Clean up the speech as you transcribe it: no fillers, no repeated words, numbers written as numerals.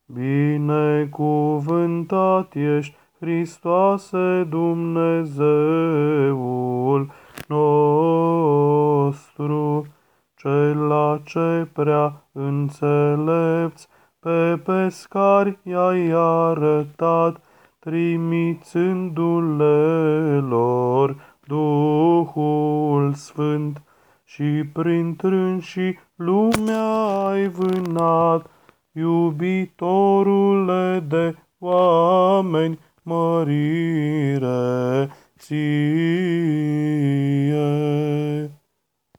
Binecuvântat ești, Hristoase, Dumnezeul nostru, cela ce prea înțelepți pe pescari i-ai arătat, trimițându-le lor Duhul Sfânt, și prin trânși lumea ai vânat. Iubitorule de oameni, mărire ție.